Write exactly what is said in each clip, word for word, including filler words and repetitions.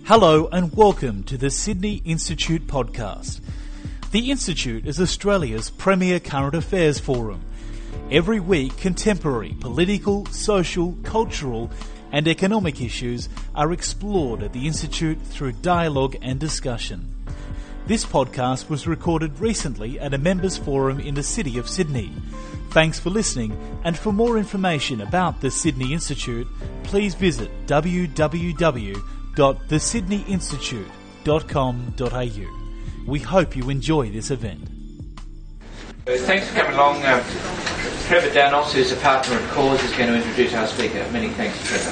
Hello and welcome to the Sydney Institute podcast. The Institute is Australia's premier current affairs forum. Every week, contemporary political, social, cultural and economic issues are explored at the Institute through dialogue and discussion. This podcast was recorded recently at a members' forum in the City of Sydney. Thanks for listening, and for more information about the Sydney Institute, please visit w w w dot the sydney institute dot com dot a u. We hope you enjoy this event. Thanks for coming along. Uh, Trevor Danos, who's a partner at Cause, is going to introduce our speaker. Many thanks, Trevor.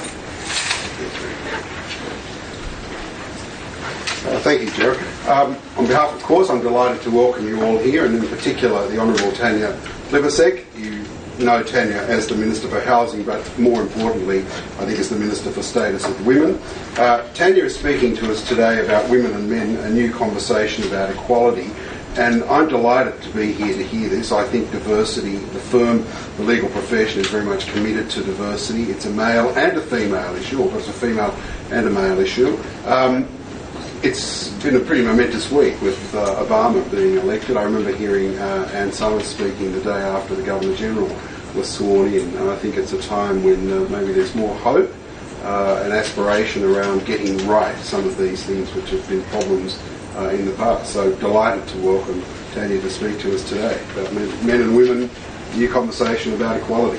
Uh, thank you, Jerry. Um, on behalf of Cause, I'm delighted to welcome you all here, and in particular the Honourable Tanya Plibersek. You know Tanya as the Minister for Housing, but more importantly, I think as the Minister for Status of Women. Uh, Tanya is speaking to us today about women and men, a new conversation about equality, and I'm delighted to be here to hear this. I think diversity, the firm, the legal profession is very much committed to diversity. It's a male and a female issue, or it's a female and a male issue. Um, It's been a pretty momentous week with uh, Obama being elected. I remember hearing uh, Anne Summers speaking the day after the Governor-General was sworn in, and I think it's a time when uh, maybe there's more hope uh, and aspiration around getting right some of these things which have been problems uh, in the past. So delighted to welcome Tanya to speak to us today about men, men and women, new conversation about equality.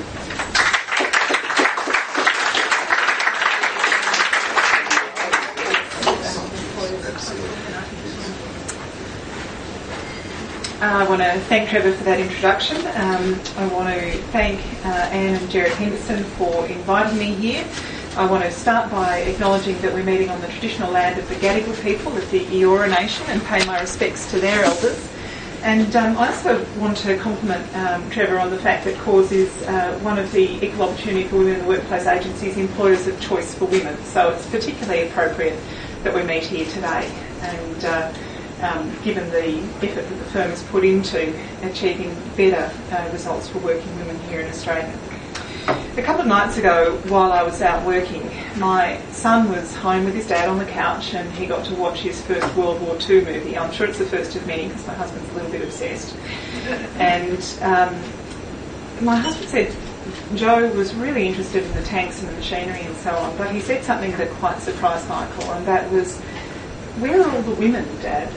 I want to thank Trevor for that introduction. Um, I want to thank uh, Anne and Gerard Henderson for inviting me here. I want to start by acknowledging that we're meeting on the traditional land of the Gadigal people of the Eora Nation and pay my respects to their elders. And um, I also want to compliment um, Trevor on the fact that Cause is uh, one of the Equal Opportunity for Women in the Workplace agencies employers of choice for women. So it's particularly appropriate that we meet here today. And uh, Um, given the effort that the firm has put into achieving better uh, results for working women here in Australia. A couple of nights ago, while I was out working, my son was home with his dad on the couch and he got to watch his first World War Two movie. I'm sure it's the first of many because my husband's a little bit obsessed. And um, my husband said Joe was really interested in the tanks and the machinery and so on, but he said something that quite surprised Michael, and that was, "Where are all the women, Dad?"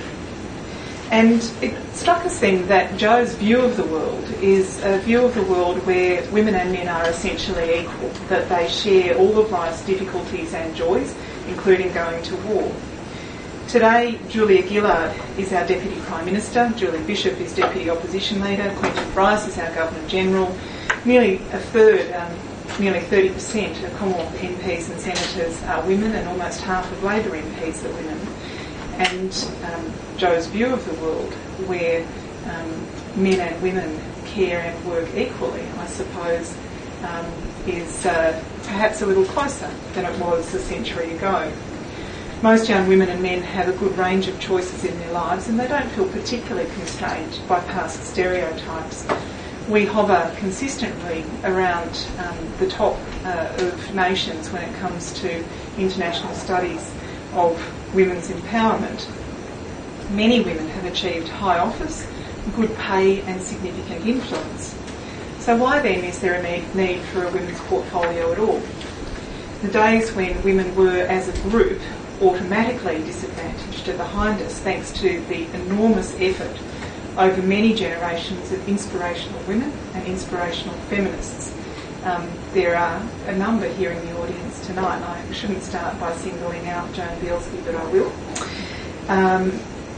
And it struck us then that Joe's view of the world is a view of the world where women and men are essentially equal, that they share all of life's difficulties and joys, including going to war. Today, Julia Gillard is our Deputy Prime Minister, Julie Bishop is Deputy Opposition Leader, Quentin Bryce is our Governor-General, nearly a third, um, nearly thirty percent of Commonwealth M Ps and Senators are women, and almost half of Labor M Ps are women. And um, Joe's view of the world, where um, men and women care and work equally, I suppose, um, is uh, perhaps a little closer than it was a century ago. Most young women and men have a good range of choices in their lives, and they don't feel particularly constrained by past stereotypes. We hover consistently around um, the top uh, of nations when it comes to international studies of women's empowerment. Many women have achieved high office, good pay and significant influence. So why then is there a need for a women's portfolio at all? The days when women were, as a group, automatically disadvantaged are behind us, thanks to the enormous effort over many generations of inspirational women and inspirational feminists. Um, there are a number here in the audience tonight. I shouldn't start by singling out Joan Bielski, but I will. Um,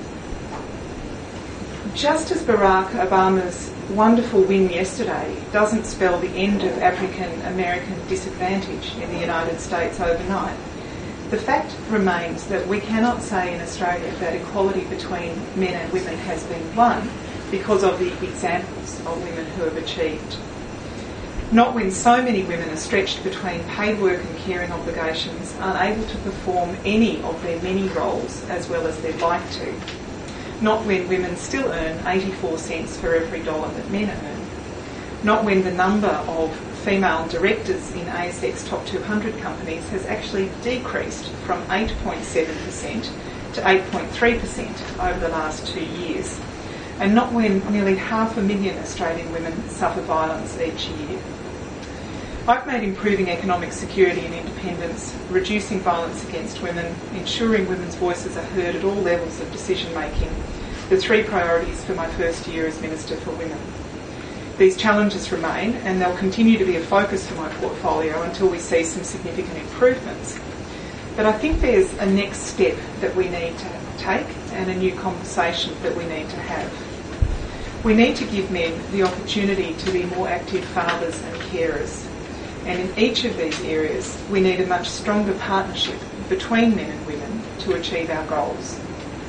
just as Barack Obama's wonderful win yesterday doesn't spell the end of African American disadvantage in the United States overnight, the fact remains that we cannot say in Australia that equality between men and women has been won because of the examples of women who have achieved. Not when so many women are stretched between paid work and caring obligations, unable to perform any of their many roles as well as they'd like to. Not when women still earn eighty-four cents for every dollar that men earn. Not when the number of female directors in A S X top two hundred companies has actually decreased from eight point seven percent to eight point three percent over the last two years, and not when nearly half a million Australian women suffer violence each year. I've made improving economic security and independence, reducing violence against women, ensuring women's voices are heard at all levels of decision making, the three priorities for my first year as Minister for Women. These challenges remain, and they'll continue to be a focus for my portfolio until we see some significant improvements. But I think there's a next step that we need to take and a new conversation that we need to have. We need to give men the opportunity to be more active fathers and carers. And in each of these areas, we need a much stronger partnership between men and women to achieve our goals.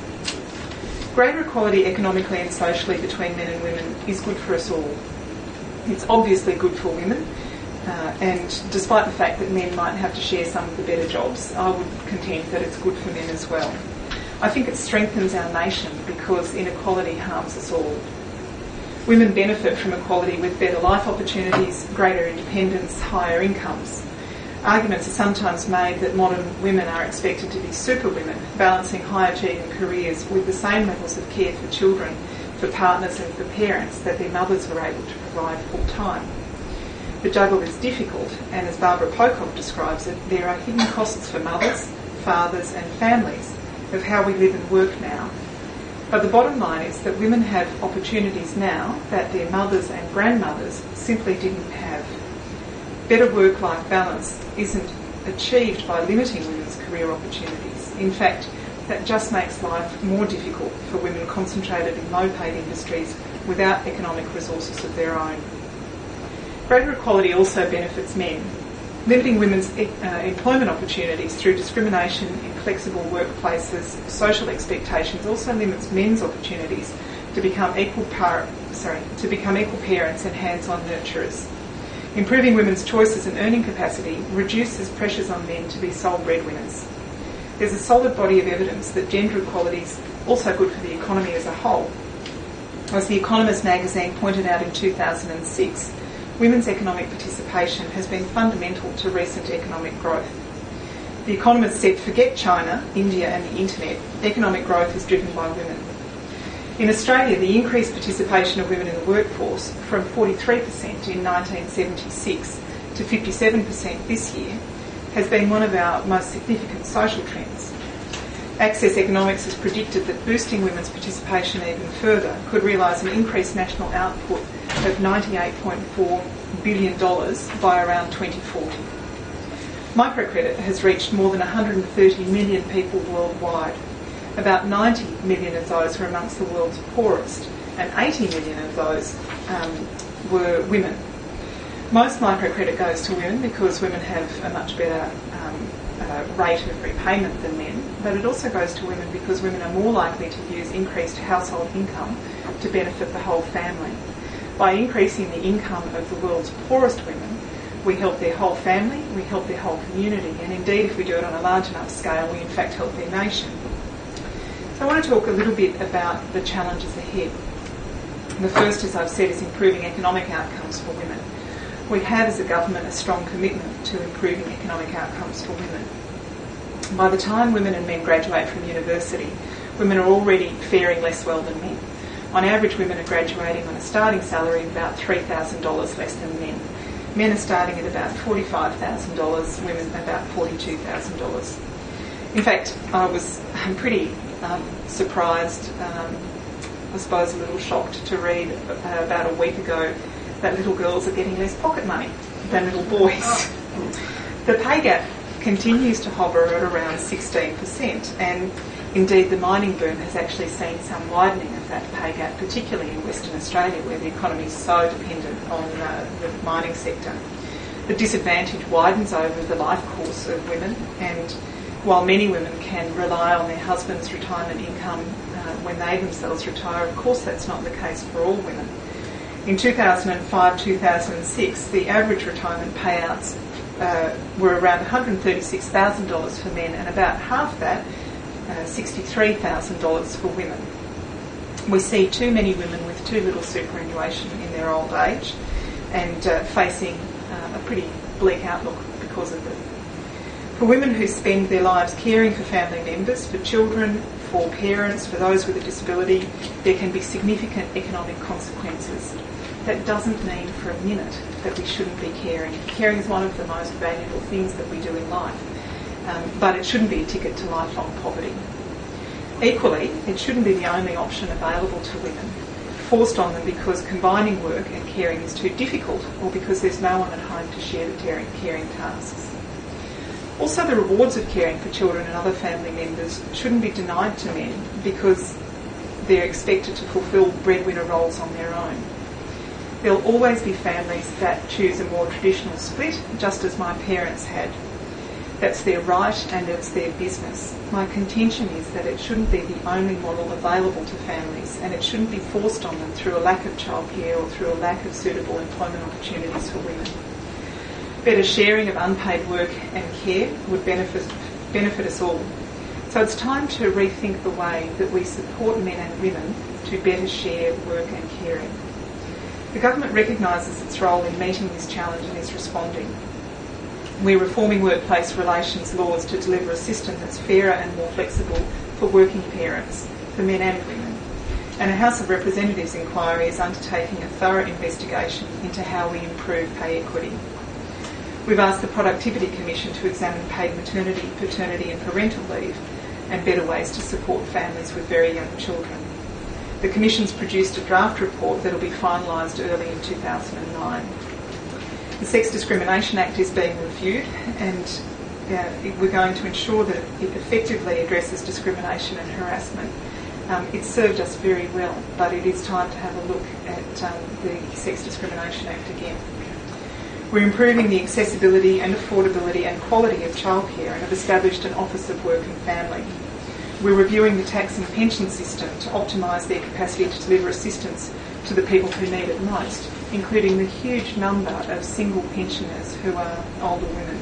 Greater equality economically and socially between men and women is good for us all. It's obviously good for women, uh, and despite the fact that men might have to share some of the better jobs, I would contend that it's good for men as well. I think it strengthens our nation because inequality harms us all. Women benefit from equality with better life opportunities, greater independence, higher incomes. Arguments are sometimes made that modern women are expected to be superwomen, balancing high-achieving careers with the same levels of care for children, for partners and for parents that their mothers were able to provide full-time. The juggle is difficult, and as Barbara Pocock describes it, there are hidden costs for mothers, fathers and families of how we live and work now. But the bottom line is that women have opportunities now that their mothers and grandmothers simply didn't have. Better work-life balance isn't achieved by limiting women's career opportunities. In fact, that just makes life more difficult for women concentrated in low-paid industries without economic resources of their own. Greater equality also benefits men. Limiting women's uh, employment opportunities through discrimination in flexible workplaces, social expectations also limits men's opportunities to become equal par- sorry, to become equal parents and hands-on nurturers. Improving women's choices and earning capacity reduces pressures on men to be sole breadwinners. There's a solid body of evidence that gender equality is also good for the economy as a whole. As The Economist magazine pointed out in two thousand six, women's economic participation has been fundamental to recent economic growth. The Economist said, forget China, India and the internet, economic growth is driven by women. In Australia, the increased participation of women in the workforce from forty-three percent in nineteen seventy-six to fifty-seven percent this year has been one of our most significant social trends. Access Economics has predicted that boosting women's participation even further could realise an increased national output of ninety-eight point four billion dollars by around twenty forty. Microcredit has reached more than one hundred thirty million people worldwide. About ninety million of those were amongst the world's poorest, and eighty million of those um, were women. Most microcredit goes to women because women have a much better um, uh, rate of repayment than men, but it also goes to women because women are more likely to use increased household income to benefit the whole family. By increasing the income of the world's poorest women, we help their whole family, we help their whole community, and indeed if we do it on a large enough scale, we in fact help their nation. So I want to talk a little bit about the challenges ahead. The first, as I've said, is improving economic outcomes for women. We have as a government a strong commitment to improving economic outcomes for women. By the time women and men graduate from university, women are already faring less well than men. On average, women are graduating on a starting salary of about three thousand dollars less than men. Men are starting at about forty-five thousand dollars, women about forty-two thousand dollars. In fact, I was I'm pretty um, surprised, um, I suppose a little shocked to read uh, about a week ago that little girls are getting less pocket money than little boys. The pay gap continues to hover at around sixteen percent, and indeed the mining boom has actually seen some widening of that pay gap, particularly in Western Australia where the economy is so dependent on uh, the mining sector. The disadvantage widens over the life course of women, and while many women can rely on their husband's retirement income uh, when they themselves retire, of course that's not the case for all women. In two thousand five to two thousand six, the average retirement payouts uh, were around one hundred thirty-six thousand dollars for men, and about half that, uh, sixty-three thousand dollars for women. We see too many women with too little superannuation in their old age and uh, facing uh, a pretty bleak outlook because of it. For women who spend their lives caring for family members, for children, for parents, for those with a disability, there can be significant economic consequences. That doesn't mean for a minute that we shouldn't be caring. Caring is one of the most valuable things that we do in life, um, but it shouldn't be a ticket to lifelong poverty. Equally, it shouldn't be the only option available to women, forced on them because combining work and caring is too difficult or because there's no one at home to share the caring tasks. Also, the rewards of caring for children and other family members shouldn't be denied to men because they're expected to fulfil breadwinner roles on their own. There'll always be families that choose a more traditional split, just as my parents had. That's their right and it's their business. My contention is that it shouldn't be the only model available to families, and it shouldn't be forced on them through a lack of childcare or through a lack of suitable employment opportunities for women. Better sharing of unpaid work and care would benefit, benefit us all. So it's time to rethink the way that we support men and women to better share work and caring. The government recognises its role in meeting this challenge and is responding. We're reforming workplace relations laws to deliver a system that's fairer and more flexible for working parents, for men and women. And a House of Representatives inquiry is undertaking a thorough investigation into how we improve pay equity. We've asked the Productivity Commission to examine paid maternity, paternity and parental leave and better ways to support families with very young children. The Commission's produced a draft report that will be finalised early in two thousand nine. The Sex Discrimination Act is being reviewed, and uh, we're going to ensure that it effectively addresses discrimination and harassment. Um, it's served us very well, but it is time to have a look at um, the Sex Discrimination Act again. We're improving the accessibility and affordability and quality of childcare and have established an Office of Work and Family. We're reviewing the tax and pension system to optimise their capacity to deliver assistance to the people who need it most, including the huge number of single pensioners who are older women.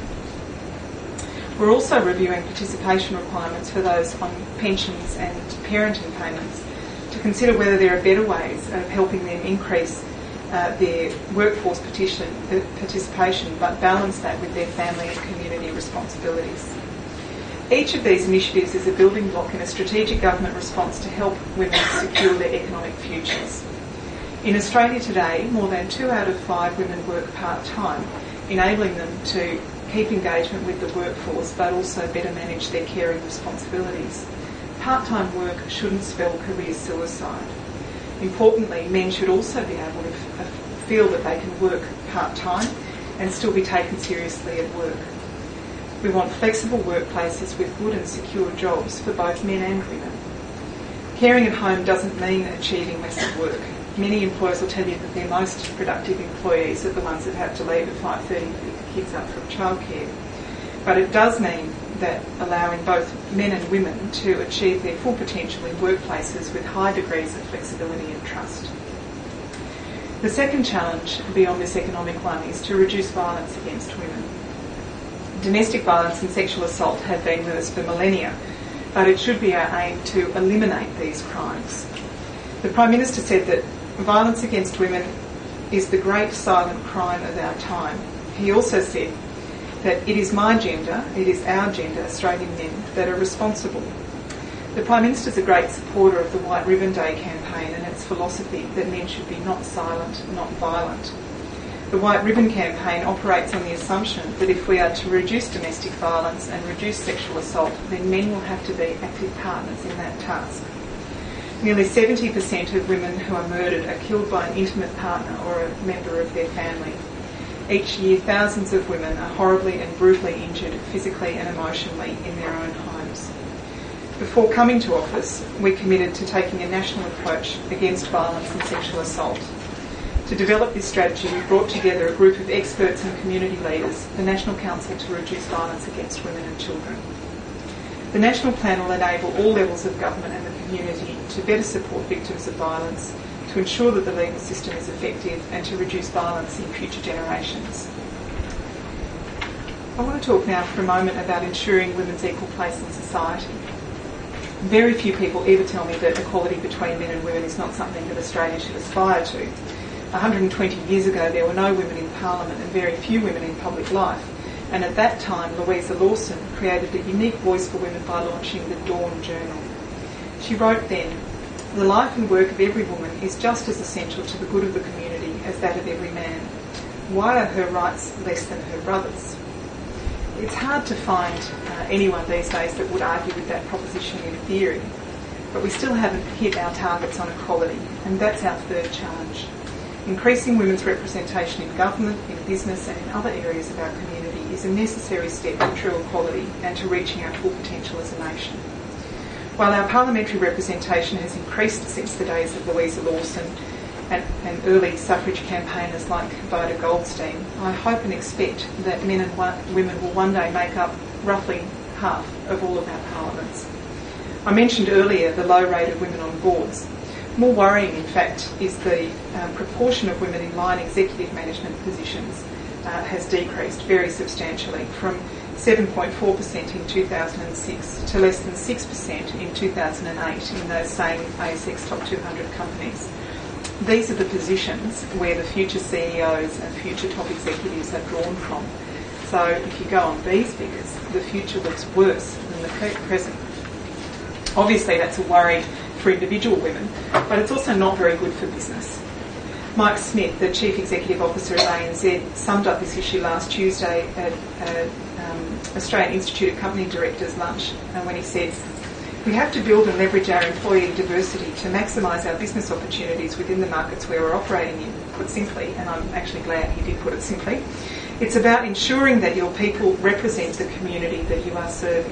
We're also reviewing participation requirements for those on pensions and parenting payments to consider whether there are better ways of helping them increase uh, their workforce petition, uh, participation, but balance that with their family and community responsibilities. Each of these initiatives is a building block in a strategic government response to help women secure their economic futures. In Australia today, more than two out of five women work part-time, enabling them to keep engagement with the workforce but also better manage their caring responsibilities. Part-time work shouldn't spell career suicide. Importantly, men should also be able to f- feel that they can work part-time and still be taken seriously at work. We want flexible workplaces with good and secure jobs for both men and women. Caring at home doesn't mean achieving less at work. Many employers will tell you that their most productive employees are the ones that have to leave at five thirty to pick the kids up from childcare. But it does mean that allowing both men and women to achieve their full potential in workplaces with high degrees of flexibility and trust. The second challenge beyond this economic one is to reduce violence against women. Domestic violence and sexual assault have been with us for millennia, but it should be our aim to eliminate these crimes. The Prime Minister said that violence against women is the great silent crime of our time. He also said that it is my gender, it is our gender, Australian men, that are responsible. The Prime Minister is a great supporter of the White Ribbon Day campaign and its philosophy that men should be not silent, not violent. The White Ribbon campaign operates on the assumption that if we are to reduce domestic violence and reduce sexual assault, then men will have to be active partners in that task. Nearly seventy percent of women who are murdered are killed by an intimate partner or a member of their family. Each year, thousands of women are horribly and brutally injured physically and emotionally in their own homes. Before coming to office, we committed to taking a national approach against violence and sexual assault. To develop this strategy, we brought together a group of experts and community leaders, the National Council to Reduce Violence Against Women and Children. The National Plan will enable all levels of government and the community to better support victims of violence, to ensure that the legal system is effective and to reduce violence in future generations. I want to talk now for a moment about ensuring women's equal place in society. Very few people ever tell me that equality between men and women is not something that Australia should aspire to. one hundred twenty years ago, there were no women in Parliament and very few women in public life. And at that time, Louisa Lawson created a unique voice for women by launching the Dawn Journal. She wrote then, "The life and work of every woman is just as essential to the good of the community as that of every man. Why are her rights less than her brothers?" It's hard to find uh, anyone these days that would argue with that proposition in theory, but we still haven't hit our targets on equality, and that's our third challenge. Increasing women's representation in government, in business and in other areas of our community is a necessary step to true equality and to reaching our full potential as a nation. While our parliamentary representation has increased since the days of Louisa Lawson and, and early suffrage campaigners like Vida Goldstein, I hope and expect that men and one, women will one day make up roughly half of all of our parliaments. I mentioned earlier the low rate of women on boards. More worrying, in fact, is the um, proportion of women in line executive management positions uh, has decreased very substantially from seven point four percent in two thousand six to less than six percent in two thousand eight in those same A S X top two hundred companies. These are the positions where the future C E Os and future top executives are drawn from. So if you go on these figures, the future looks worse than the pre- present. Obviously that's a worry for individual women, but it's also not very good for business. Mike Smith, the Chief Executive Officer of A N Z, summed up this issue last Tuesday at an um, Australian Institute of Company Directors lunch, and when he said, "We have to build and leverage our employee diversity to maximise our business opportunities within the markets where we're operating in." Put simply, and I'm actually glad he did put it simply, it's about ensuring that your people represent the community that you are serving.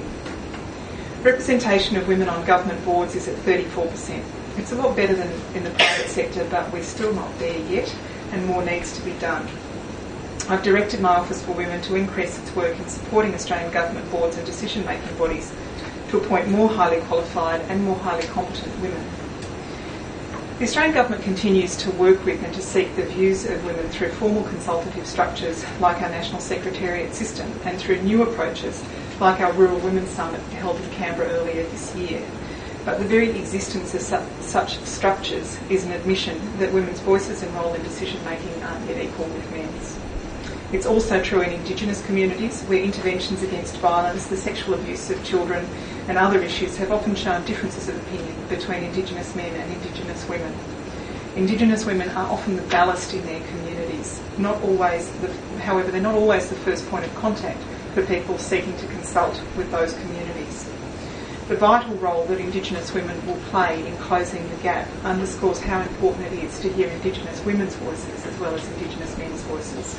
Representation of women on government boards is at thirty-four percent. It's a lot better than in the private sector, but we're still not there yet, and more needs to be done. I've directed my Office for Women to increase its work in supporting Australian government boards and decision-making bodies to appoint more highly qualified and more highly competent women. The Australian Government continues to work with and to seek the views of women through formal consultative structures like our National Secretariat system and through new approaches like our Rural Women's Summit held in Canberra earlier this year. But the very existence of su- such structures is an admission that women's voices and role in decision-making aren't yet equal with men's. It's also true in Indigenous communities where interventions against violence, the sexual abuse of children and other issues have often shown differences of opinion between Indigenous men and Indigenous women. Indigenous women are often the ballast in their communities. Not always, the, however, they're not always the first point of contact for people seeking to consult with those communities. The vital role that Indigenous women will play in closing the gap underscores how important it is to hear Indigenous women's voices as well as Indigenous men's voices.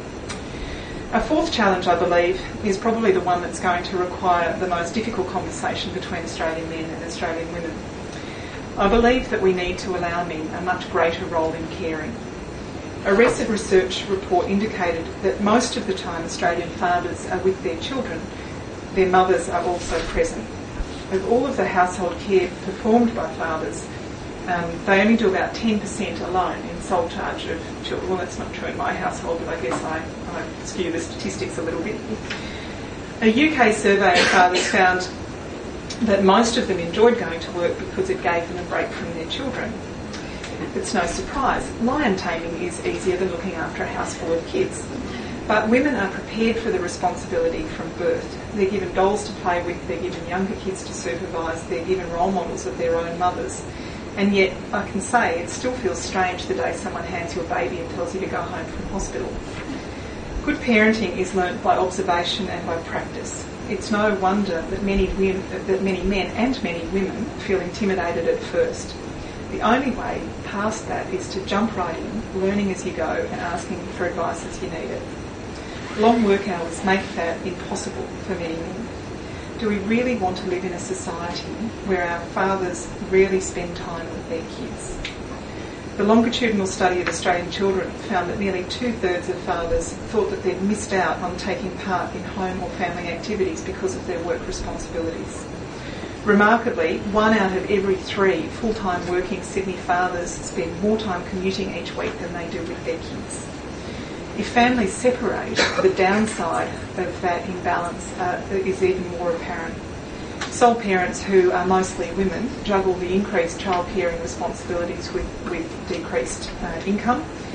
A fourth challenge, I believe, is probably the one that's going to require the most difficult conversation between Australian men and Australian women. I believe that we need to allow men a much greater role in caring. A recent research report indicated that most of the time Australian fathers are with their children, their mothers are also present. Of all of the household care performed by fathers, um, they only do about ten percent alone in sole charge of children. Well, that's not true in my household, but I guess I, I skew the statistics a little bit. A U K survey of fathers found that most of them enjoyed going to work because it gave them a break from their children. It's no surprise. Lion taming is easier than looking after a house full of kids. But women are prepared for the responsibility from birth. They're given dolls to play with, they're given younger kids to supervise, they're given role models of their own mothers. And yet, I can say, it still feels strange the day someone hands you a baby and tells you to go home from hospital. Good parenting is learnt by observation and by practice. It's no wonder that many, women, that many men and many women feel intimidated at first. The only way past that is to jump right in, learning as you go and asking for advice as you need it. Long work hours make that impossible for many men. Do we really want to live in a society where our fathers rarely spend time with their kids? The longitudinal study of Australian children found that nearly two-thirds of fathers thought that they'd missed out on taking part in home or family activities because of their work responsibilities. Remarkably, one out of every three full-time working Sydney fathers spend more time commuting each week than they do with their kids. If families separate, the downside of that imbalance uh, is even more apparent. Sole parents, who are mostly women, juggle the increased child caring responsibilities with, with decreased uh, income,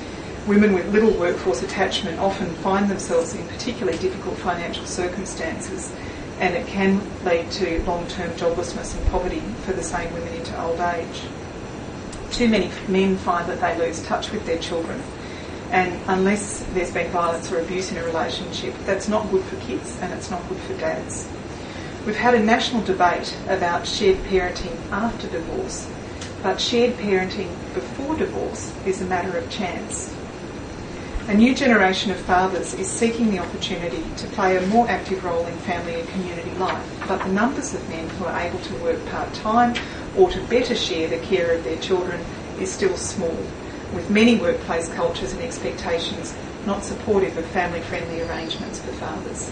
Women with little workforce attachment often find themselves in particularly difficult financial circumstances, and it can lead to long-term joblessness and poverty for the same women into old age. Too many men find that they lose touch with their children, and unless there's been violence or abuse in a relationship, that's not good for kids and it's not good for dads. We've had a national debate about shared parenting after divorce, but shared parenting before divorce is a matter of chance. A new generation of fathers is seeking the opportunity to play a more active role in family and community life, but the numbers of men who are able to work part-time or to better share the care of their children is still small, with many workplace cultures and expectations not supportive of family-friendly arrangements for fathers.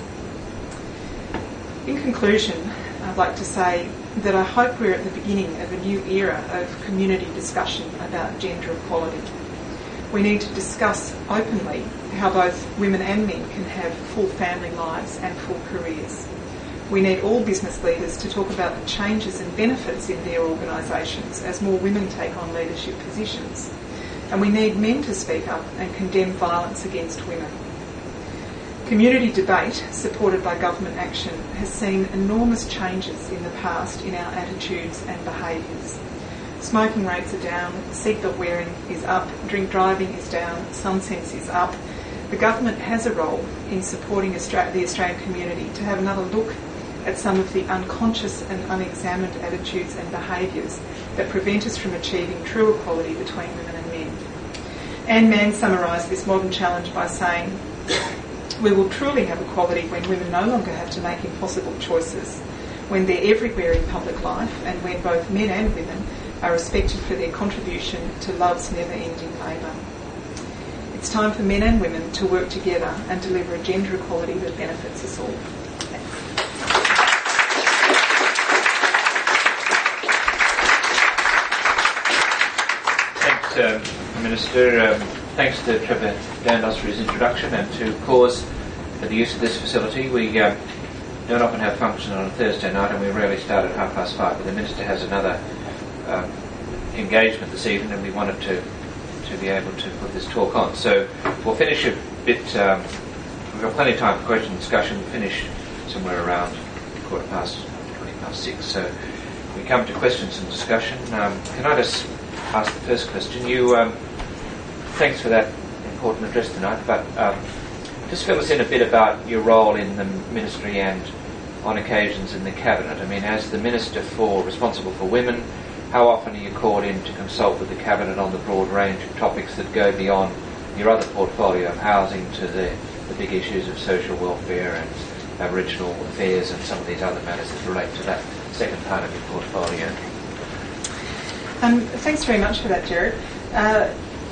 In conclusion, I'd like to say that I hope we're at the beginning of a new era of community discussion about gender equality. We need to discuss openly how both women and men can have full family lives and full careers. We need all business leaders to talk about the changes and benefits in their organisations as more women take on leadership positions. And we need men to speak up and condemn violence against women. Community debate, supported by government action, has seen enormous changes in the past in our attitudes and behaviours. Smoking rates are down, seatbelt wearing is up, drink driving is down, sun sense is up. The government has a role in supporting Austra- the Australian community to have another look at some of the unconscious and unexamined attitudes and behaviours that prevent us from achieving true equality between women and men. Anne Mann summarised this modern challenge by saying, "We will truly have equality when women no longer have to make impossible choices, when they're everywhere in public life, and when both men and women are respected for their contribution to love's never-ending labour." It's time for men and women to work together and deliver a gender equality that benefits us all. Thanks, um, Minister. Um, thanks to Trevor Dandos for his introduction, and to Cause for the use of this facility. We um, don't often have function on a Thursday night, and we rarely start at half past five, but the Minister has another um, engagement this evening, and we wanted to to be able to put this talk on. So we'll finish a bit, um, we've got plenty of time for question and discussion. We'll finish somewhere around quarter past, twenty past six. So we come to questions and discussion. Um, can I just ask the first question? You, um, thanks for that important address tonight, but um, just fill us in a bit about your role in the ministry and on occasions in the Cabinet. I mean, as the Minister for responsible for women, how often are you called in to consult with the Cabinet on the broad range of topics that go beyond your other portfolio of housing to the, the big issues of social welfare and Aboriginal affairs and some of these other matters that relate to that second part of your portfolio? Um, thanks very much for that, Jared. Uh,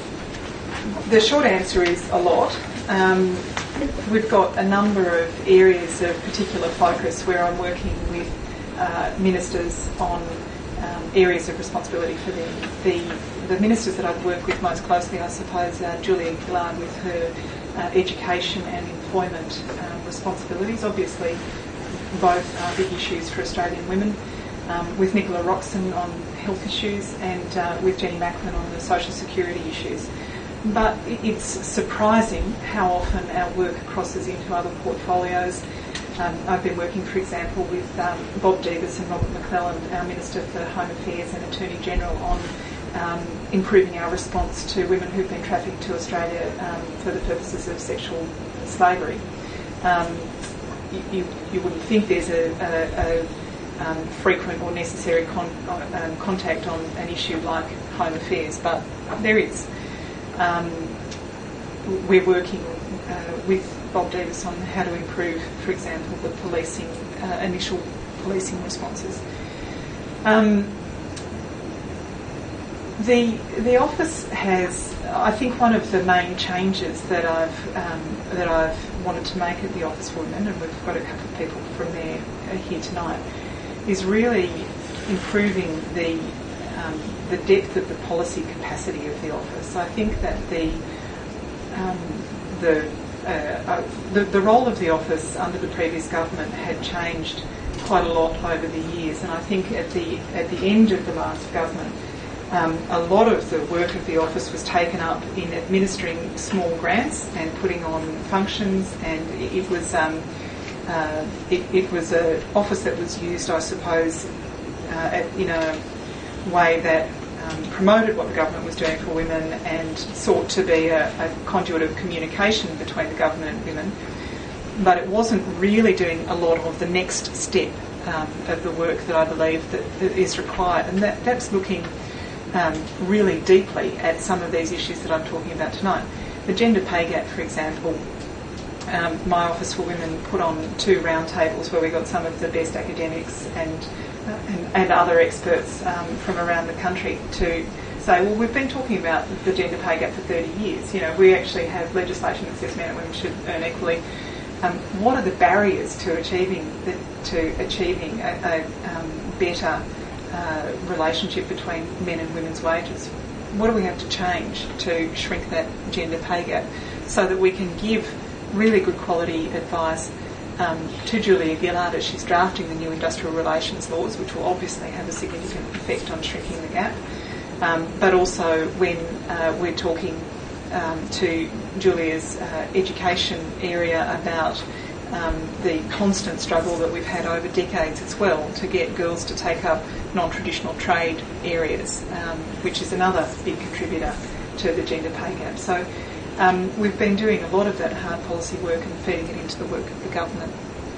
the short answer is a lot. Um, we've got a number of areas of particular focus where I'm working with uh, ministers on um, areas of responsibility for them. The, the ministers that I've worked with most closely, I suppose, are Julia Gillard with her uh, education and employment um, responsibilities. Obviously, both are big issues for Australian women. Um, with Nicola Roxon on health issues, and uh, with Jenny Macklin on the social security issues. But it's surprising how often our work crosses into other portfolios. Um, I've been working, for example, with um, Bob Davis and Robert McClelland, our Minister for Home Affairs and Attorney General, on um, improving our response to women who've been trafficked to Australia um, for the purposes of sexual slavery. Um, you, you, you wouldn't think there's a, a, a Um, frequent or necessary con- um, contact on an issue like home affairs, but there is. Um, we're working uh, with Bob Davis on how to improve, for example, the policing, uh, initial policing responses. Um, the the office has, I think, one of the main changes that I've um, that I've wanted to make at the Office for Women, and we've got a couple of people from there uh, here tonight, is really improving the um, the depth of the policy capacity of the office. I think that the um, the, uh, uh, the the role of the office under the previous government had changed quite a lot over the years, and I think at the at the end of the last government, Um, a lot of the work of the office was taken up in administering small grants and putting on functions, and it, it was um, uh, it, it was an office that was used, I suppose, uh, at, in a way that um, promoted what the government was doing for women and sought to be a, a conduit of communication between the government and women. But it wasn't really doing a lot of the next step um, of the work that I believe that, that is required, and that, that's looking Um, really deeply at some of these issues that I'm talking about tonight. The gender pay gap, for example, um, my Office for Women put on two roundtables where we got some of the best academics and uh, and, and other experts um, from around the country to say, well, we've been talking about the gender pay gap for thirty years. You know, we actually have legislation that says men and women should earn equally. Um, what are the barriers to achieving the, to achieving a, a um, better Uh, relationship between men and women's wages? What do we have to change to shrink that gender pay gap so that we can give really good quality advice um, to Julia Gillard as she's drafting the new industrial relations laws, which will obviously have a significant effect on shrinking the gap, um, but also when uh, we're talking um, to Julia's uh, education area about Um, the constant struggle that we've had over decades as well to get girls to take up non-traditional trade areas, um, which is another big contributor to the gender pay gap. So um, we've been doing a lot of that hard policy work and feeding it into the work of the government.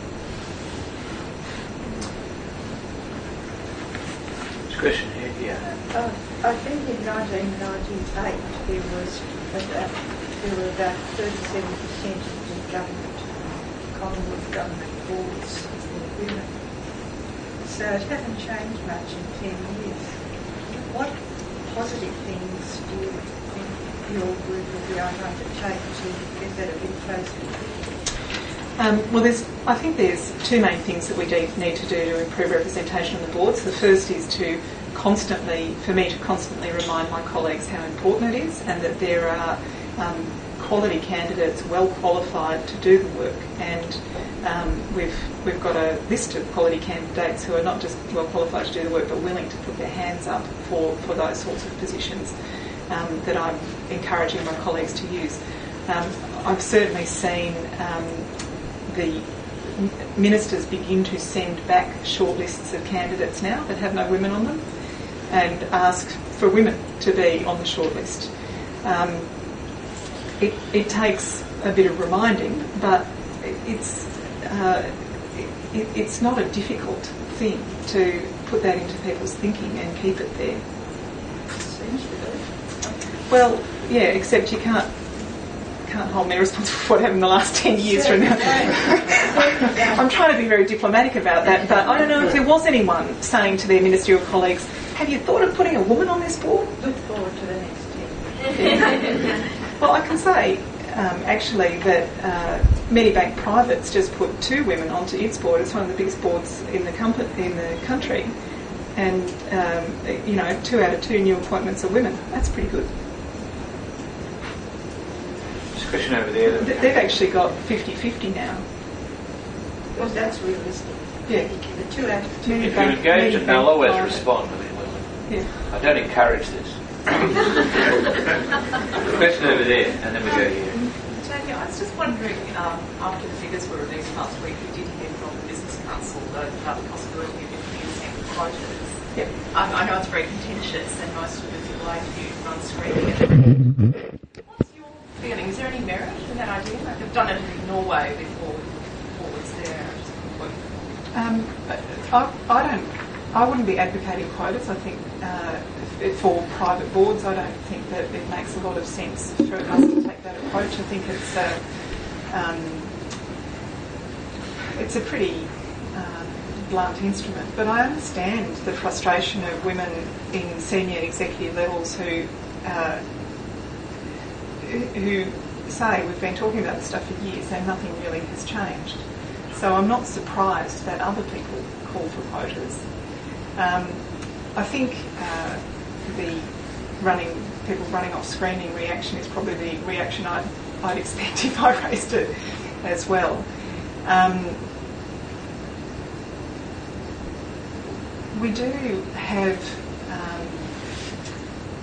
Question here, yeah. Uh, I think in nineteen ninety-eight there was about, there were about thirty-seven percent of the government Commonwealth government boards were women. So it hasn't changed much in ten years. What positive things do you think your group will be able to undertake to get that a bit closer? Um, well, there's, I think there's two main things that we do need to do to improve representation on the boards. The first is to constantly, for me to constantly remind my colleagues how important it is, and that there are um, quality candidates well qualified to do the work, and um, we've we've got a list of quality candidates who are not just well qualified to do the work but willing to put their hands up for, for those sorts of positions um, that I'm encouraging my colleagues to use. Um, I've certainly seen um, the ministers begin to send back short lists of candidates now that have no women on them and ask for women to be on the short list. Um, It, it takes a bit of reminding, but it's uh, it, it's not a difficult thing to put that into people's thinking and keep it there. Seems to be. Well, yeah, except you can't can't hold me responsible for what happened in the last ten years from now. I'm trying to be very diplomatic about that, but I don't know if there was anyone saying to their ministerial colleagues, "Have you thought of putting a woman on this board?" Look forward to the next ten. Well, I can say um, actually that uh, Medibank Privates just put two women onto its board. It's one of the biggest boards in the, com- in the country, and um, you know, two out of two new appointments are women. That's pretty good. There's a question over there. Th- they've actually got fifty-fifty now. Well, that's realistic. Yeah. The two out of two. If you engage and they'll always respond. I mean, well, Yeah. I don't encourage this. Question over there, and then we go here. Tanya, I was just wondering, um, after the figures were released last week, we did hear from the Business Council that about the possibility of introducing quotas. Yep. I, I know it's very contentious, and most of the people I interviewed run screening. What's your feeling? Is there any merit in that idea? Like they've done it in Norway before, before it's there. Um, I, I don't. I wouldn't be advocating quotas. I think uh, for private boards, I don't think that it makes a lot of sense for us to take that approach. I think it's a, um, it's a pretty uh, blunt instrument. But I understand the frustration of women in senior executive levels who uh, who say we've been talking about this stuff for years and nothing really has changed. So I'm not surprised that other people call for quotas. Um, I think uh, the running people running off screening reaction is probably the reaction I'd, I'd expect if I raised it as well. Um, we do have um,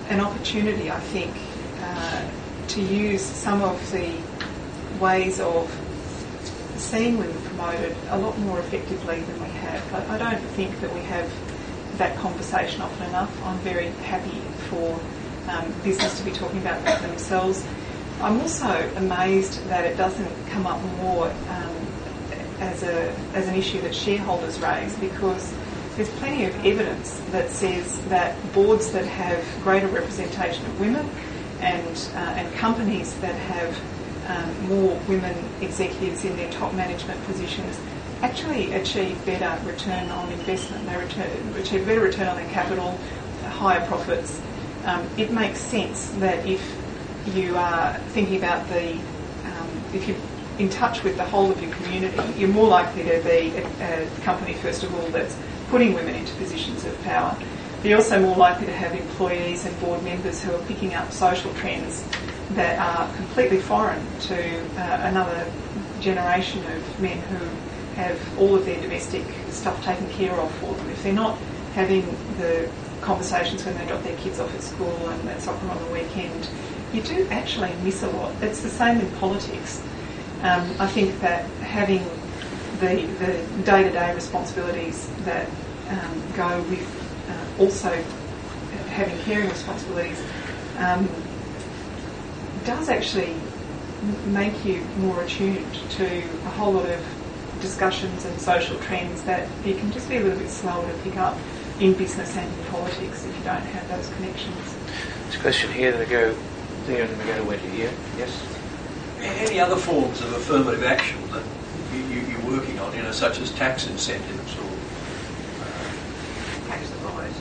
an opportunity, I think, uh, to use some of the ways of seeing women promoted a lot more effectively than we have. I, I don't think that we have that conversation often enough. I'm very happy for um, business to be talking about that themselves. I'm also amazed that it doesn't come up more um, as a as an issue that shareholders raise, because there's plenty of evidence that says that boards that have greater representation of women and uh, and companies that have um, more women executives in their top management positions actually achieve better return on investment. They return, achieve better return on their capital, higher profits. Um, it makes sense that if you are thinking about the, um, if you're in touch with the whole of your community, you're more likely to be a, a company, first of all, that's putting women into positions of power. But you're also more likely to have employees and board members who are picking up social trends that are completely foreign to uh, another generation of men who have all of their domestic stuff taken care of for them. If they're not having the conversations when they drop their kids off at school and at soccer on the weekend, you do actually miss a lot. It's the same in politics. Um, I think that having the, the day-to-day responsibilities that um, go with uh, also having caring responsibilities um, does actually make you more attuned to a whole lot of discussions and social trends that you can just be a little bit slower to pick up in business and in politics if you don't have those connections. There's a question here that I go there and then we go to Wendy here. Yes? Any other forms of affirmative action that you, you, you're working on, you know, such as tax incentives or uh, Tax advice.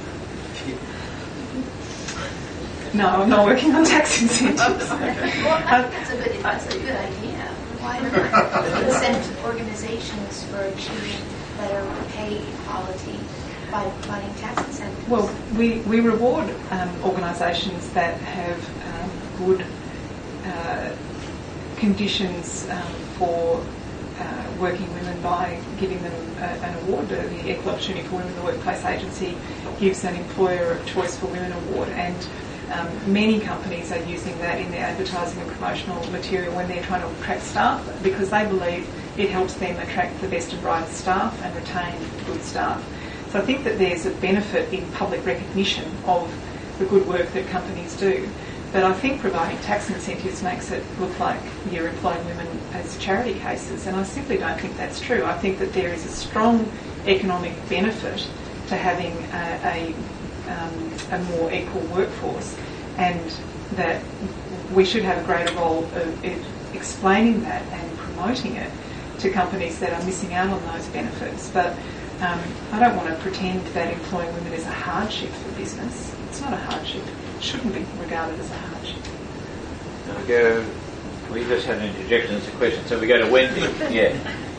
No, I'm not working on tax incentives. Well, I think that's a good, that's a good idea. Why not incent organizations for achieving better pay equality by providing tax incentives? Well, we, we reward um, organisations that have um, good uh, conditions um, for uh, working women by giving them a, an award. The Equal Opportunity for Women in the Workplace Agency gives an Employer of Choice for Women award, and um, many companies are using that in their advertising and promotional material when they're trying to attract staff, because they believe it helps them attract the best and brightest staff and retain good staff. So I think that there's a benefit in public recognition of the good work that companies do. But I think providing tax incentives makes it look like you're employing women as charity cases, and I simply don't think that's true. I think that there is a strong economic benefit to having a, a, um, a more equal workforce, and that we should have a greater role of, of explaining that and promoting it to companies that are missing out on those benefits. But um, I don't want to pretend that employing women is a hardship for business. It's not a hardship. Shouldn't be regarded as a hardship. Now we go, we just had an interjection, it's a question, so we go to Wendy. Yeah.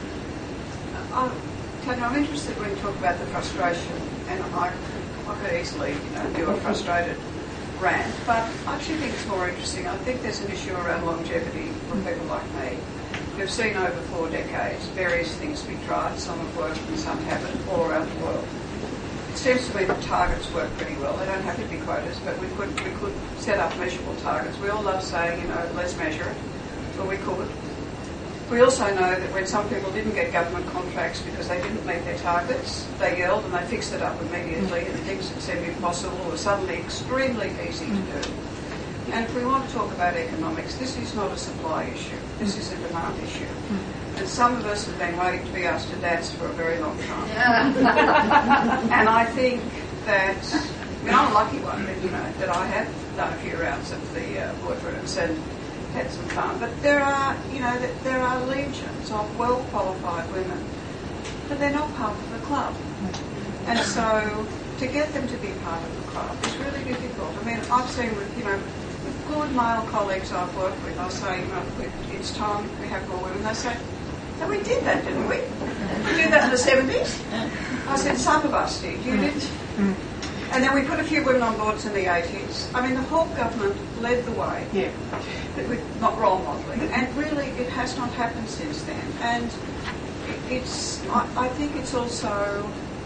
Um, Tanya, I'm interested when you talk about the frustration, and I, I could easily you know, do a frustrated rant, but I actually think it's more interesting. I think there's an issue around longevity for people like me. We've seen over four decades various things be tried, some have worked and some haven't, all around the world. It seems to me that targets work pretty well. They don't have to be quotas, but we could we could set up measurable targets. We all love saying, you know, let's measure it, but we could. We also know that when some people didn't get government contracts because they didn't meet their targets, they yelled and they fixed it up immediately, and things that seemed impossible were suddenly extremely easy to do. And if we want to talk about economics, this is not a supply issue. This is a demand issue. And some of us have been waiting to be asked to dance for a very long time. And I think that, I mean, I'm a lucky one that, you know, that I have done a few rounds of the uh, boardrooms and had some fun. But there are, you know, that there are legions of well-qualified women, but they're not part of the club. And so to get them to be part of the club is really difficult. I mean, I've seen with, you know, with good male colleagues I've worked with, I'll say, you know, it's time we have more women. They say, "No, we did that, didn't we? We did that in the seventies. I said, some of us did. You didn't. And then we put a few women on boards in the eighties. I mean, the Hawke government led the way. Yeah. With not role modelling. And really, it has not happened since then. And it's, I, I think it's also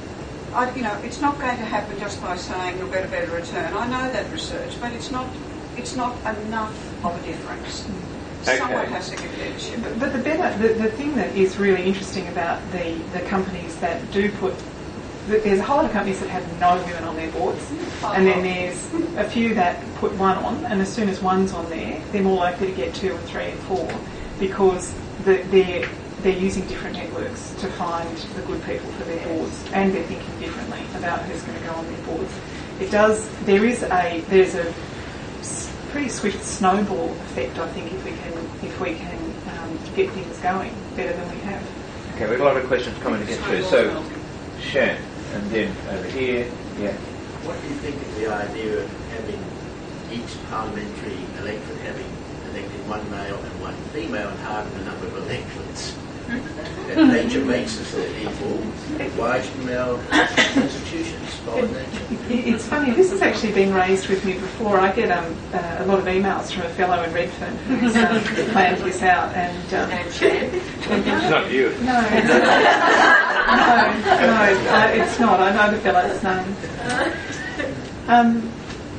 I, you know, it's not going to happen just by saying you'll get a better return. I know that research, but it's not, it's not enough of a difference. Okay. Someone has to give leadership. But, but the better, the, the thing that is really interesting about the, the companies that do put, there's a whole lot of companies that have no women on their boards, and then there's a few that put one on, and as soon as one's on there, they're more likely to get two and three and four, because the, they're they're using different networks to find the good people for their boards, and they're thinking differently about who's going to go on their boards. It does. There is a there's a pretty swift snowball effect, I think, if we can if we can um, get things going better than we have. Okay, we've got a lot of questions coming to get through. So, Shan, and then over here, yeah. What do you think of the idea of having each parliamentary electorate having elected one male and one female and halving the number of electorates? That nature makes us equal. Why should male institutions follow nature? It's funny, this has actually been raised with me before. I get um, uh, a lot of emails from a fellow in Redfern who's um, planned this out. And um, It's not you. No, it's, no, no, uh, it's not. I know the fellow's name. Um,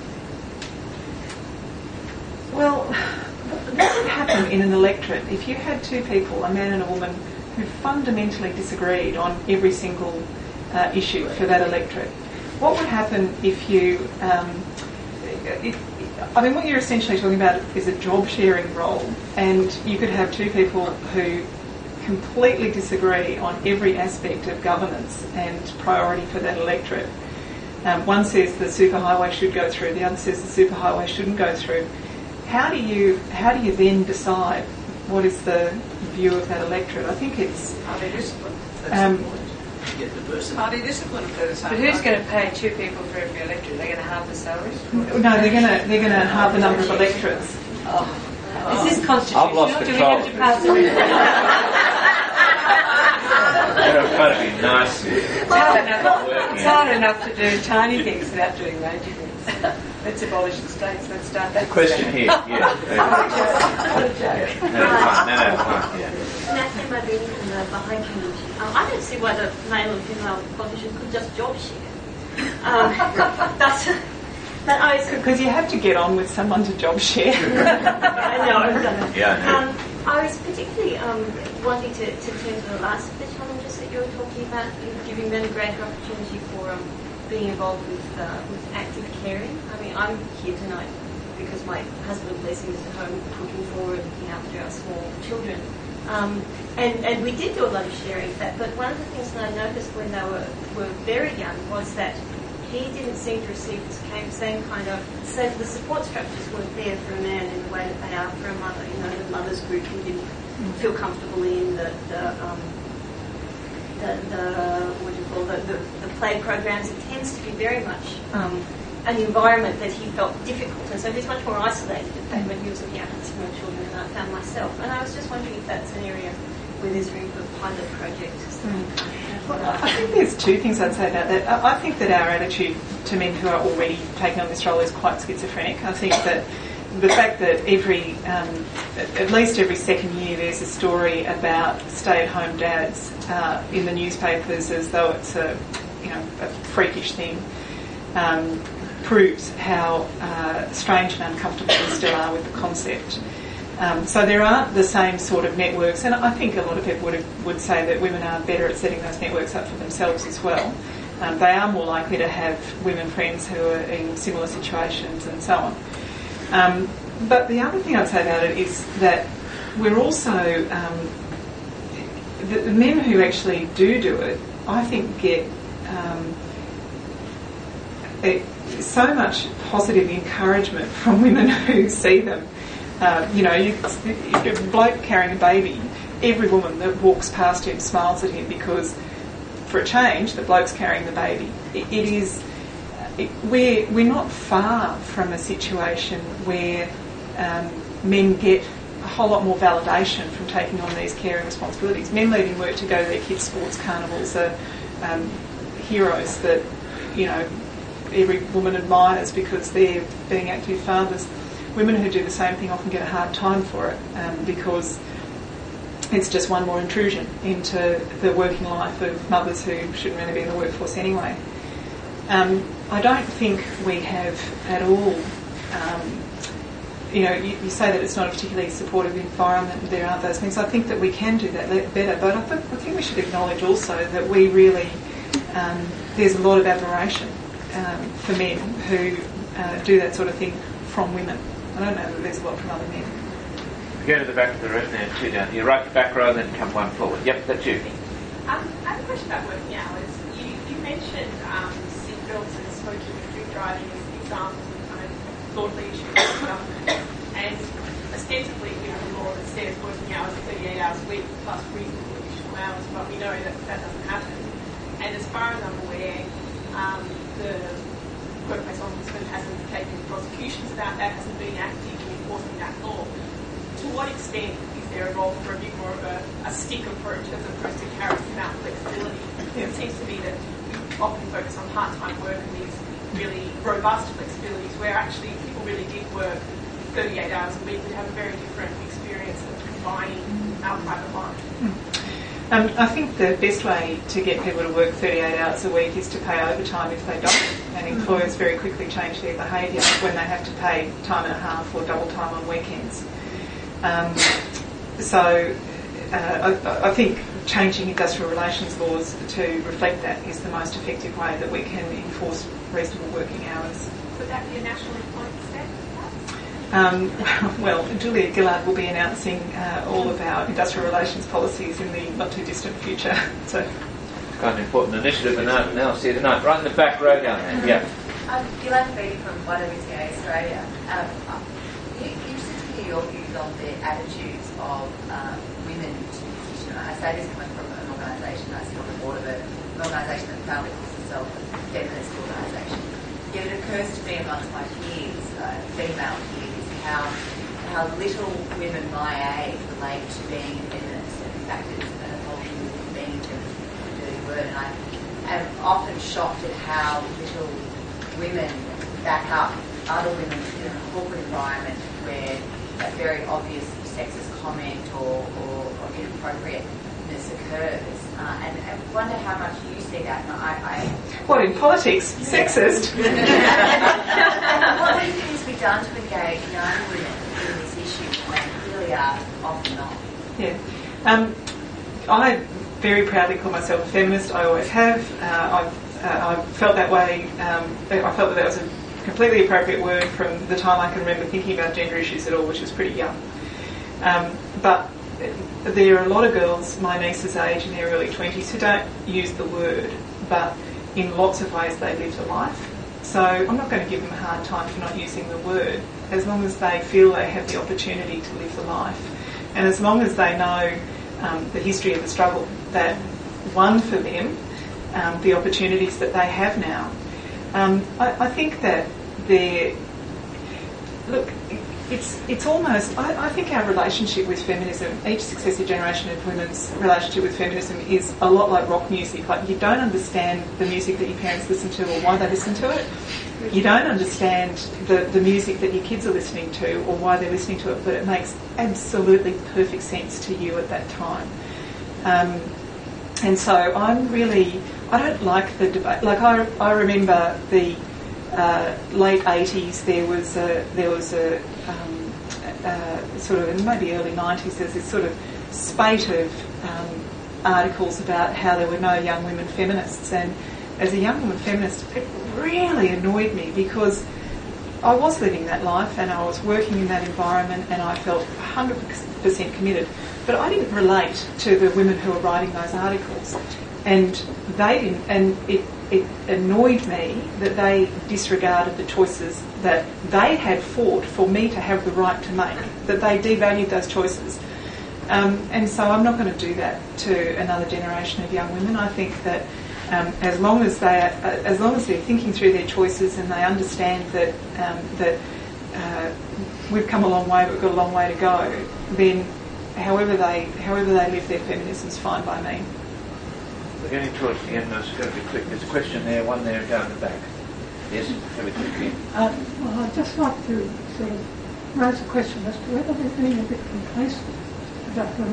well, what would happen in an electorate if you had two people, a man and a woman, who fundamentally disagreed on every single uh, issue for that electorate? What would happen if you... Um, it, I mean, what you're essentially talking about is a job-sharing role, and you could have two people who completely disagree on every aspect of governance and priority for that electorate. Um, one says the superhighway should go through, the other says the superhighway shouldn't go through. How do you how do you then decide what is the view of that electorate? I think it's Party discipline. um, Get the person. Party discipline for the same. But who's going to pay two people for every electorate? They're going to halve the salaries? no, they're going to they're going to halve the number of electorates. Oh. Is this constitutional? I've lost Do we control. have to pass it? I'm trying to be nice. It's hard enough, it's hard enough to do tiny things without doing major things. Let's abolish the states. Let's start that. Question here, yeah. What a joke. Yeah. No, no, fine. No, no, fine, yeah. Natalie Mabini from the Behind Community. Um, I don't see why the male and female politicians could just job share. Um, that's, but I was... Because you have to get on with someone to job share. I know, I've done that. Yeah, I know. Um, I was particularly um, wanting to, to turn to the last of the challenges that you were talking about, giving men a greater opportunity for um, being involved with uh, with active caring. I mean, I'm here tonight because my husband, bless him, is at home cooking for and looking after our small children. Um, and, and we did do a lot of sharing of that, but one of the things that I noticed when they were, were very young was that he didn't seem to receive the same kind of, so the support structures weren't there for a man in the way that they are for a mother. You know, the mother's group he didn't feel comfortable in, the, the, um, the, the what do you call the, the, the play programs. It tends to be very much um, an environment that he felt difficult, and so he's much more isolated in fact when he was looking after small children than I found myself. And I was just wondering if that's an area where there's room for a pilot project. Well, I think there's two things I'd say about that. I think that our attitude to men who are already taking on this role is quite schizophrenic. I think that the fact that every, um, at least every second year, there's a story about stay-at-home dads uh, in the newspapers as though it's a, you know, a freakish thing, um, proves how uh, strange and uncomfortable we still are with the concept. Um, so there aren't the same sort of networks, and I think a lot of people would have, would say that women are better at setting those networks up for themselves as well. Um, they are more likely to have women friends who are in similar situations and so on. Um, but the other thing I'd say about it is that we're also, um, the, the men who actually do do it, I think get um, it, so much positive encouragement from women who see them. Uh, you know, you, you, a bloke carrying a baby, every woman that walks past him smiles at him because, for a change, the bloke's carrying the baby. It, it is, it, we're, we're not far from a situation where um, men get a whole lot more validation from taking on these caring responsibilities. Men leaving work to go to their kids' sports carnivals are um, heroes that, you know, every woman admires because they're being active fathers. Women who do the same thing often get a hard time for it um, because it's just one more intrusion into the working life of mothers who shouldn't really be in the workforce anyway. Um, I don't think we have at all, um, you know, you, you say that it's not a particularly supportive environment, there aren't those things. I think that we can do that better, but I, th- I think we should acknowledge also that we really, um, there's a lot of admiration um, for men who uh, do that sort of thing from women. I don't know that there's a lot from other men. Go to the back of the room there, two down here, right to the back row, then come one forward. Yep, that's you. Um, I have a question about working hours. You, you mentioned um, seatbelts and smoking and drink driving as examples of kind of thought leadership in the government. And ostensibly we have a law that says working hours are thirty-eight hours a week plus reasonable additional hours, but we know that that doesn't happen. And as far as I'm aware, um, the Workplace Ombudsman hasn't taken prosecutions about that, hasn't been active in enforcing that law. To what extent is there a role for a bit more of a, a stick approach as opposed to carrots about flexibility? Yeah. It seems to me that we often focus on part-time work and these really robust flexibilities where actually if people really did work thirty-eight hours a week, we'd have a very different experience of combining our private life. Mm. Um, I think the best way to get people to work thirty-eight hours a week is to pay overtime if they don't, and employers very quickly change their behaviour when they have to pay time and a half or double time on weekends. Um, so uh, I, I think changing industrial relations laws to reflect that is the most effective way that we can enforce reasonable working hours. Would that be a national employment standard? Um, well, Julia Gillard will be announcing uh, all of our industrial relations policies in the not too distant future. So, quite an important initiative announced here tonight. Right in the back row down there. Yeah. Um, Gillard Beatty from Y W C A Australia. Um, you, you said to hear your views on the attitudes of um, women to position. I say this coming from an organisation I sit on the board of a, an organisation that proudly calls itself a feminist organisation. Yet it occurs to me amongst my peers, uh, female peers, how how little women my age relate to being a feminist, and in fact it's an apology for being a feminist, a dirty word, and I am often shocked at how little women back up other women in a corporate environment where a very obvious sexist comment or, or, or inappropriateness occurs. Uh, and I wonder how much you see that. And I, I, what, in politics? Sexist? What do you think needs to be done to engage young women in this issue when they really are often not? Yeah. Um, I very proudly call myself a feminist. I always have. Uh, I've, uh, I've felt that way. Um, I felt that that was a completely appropriate word from the time I can remember thinking about gender issues at all, which was pretty young. Um, but there are a lot of girls my niece's age in their early twenties who don't use the word, but in lots of ways they live the life. So I'm not going to give them a hard time for not using the word, as long as they feel they have the opportunity to live the life. And as long as they know um, the history of the struggle that won for them, um, the opportunities that they have now. Um, I, I think that they're... Look, it's it's almost... I, I think our relationship with feminism, each successive generation of women's relationship with feminism is a lot like rock music. Like, you don't understand the music that your parents listen to or why they listen to it. You don't understand the, the music that your kids are listening to or why they're listening to it, but it makes absolutely perfect sense to you at that time. Um, and so I'm really... I don't like the debate. Like, I, I remember the uh, late eighties, there was a, there was a um, uh, sort of, and maybe early nineties, there's this sort of spate of um, articles about how there were no young women feminists. And as a young woman feminist, it really annoyed me because I was living that life and I was working in that environment and I felt one hundred percent committed. But I didn't relate to the women who were writing those articles. And they didn't, and it, it annoyed me that they disregarded the choices that they had fought for me to have the right to make, that they devalued those choices. Um, and so I'm not going to do that to another generation of young women. I think that um, as long as they, are, uh, as long as they're thinking through their choices and they understand that um, that uh, we've come a long way, we've got a long way to go, then however they however they live their feminism is fine by me. We're getting towards the end. It's going to be quick. There's a question there, one there down the back. Yes, very quickly. Uh, well, I'd just like to sort of raise a question as to whether they're being a bit complacent about women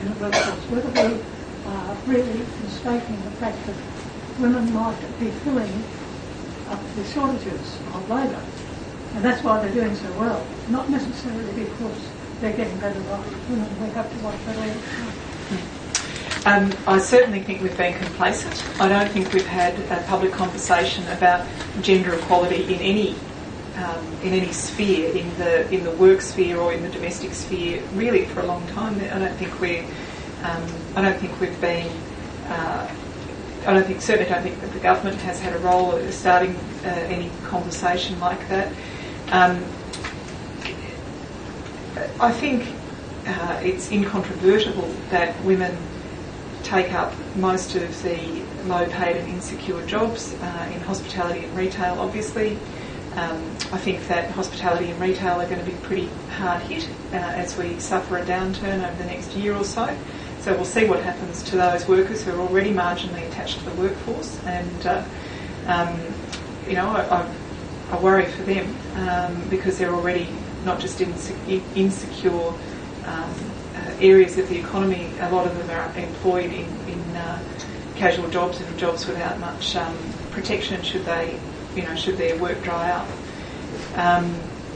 in the workforce, whether we are really mistaking the fact that women might be filling up the shortages of labour. And that's why they're doing so well, not necessarily because they're getting better off. Women, we have to watch that all the time. Um, I certainly think we've been complacent. I don't think we've had a public conversation about gender equality in any um, in any sphere, in the in the work sphere or in the domestic sphere, really for a long time. I don't think we're. Um, I don't think we've been. Uh, I don't think certainly don't think that the government has had a role in starting uh, any conversation like that. Um, I think uh, it's incontrovertible that women take up most of the low-paid and insecure jobs uh, in hospitality and retail, obviously. Um, I think that hospitality and retail are going to be pretty hard hit uh, as we suffer a downturn over the next year or so. So we'll see what happens to those workers who are already marginally attached to the workforce. And, uh, um, you know, I, I, I worry for them um, because they're already not just inse- insecure um, Uh, areas of the economy. A lot of them are employed in, in uh, casual jobs and jobs without much um, protection should they, you know, should their work dry up. Um,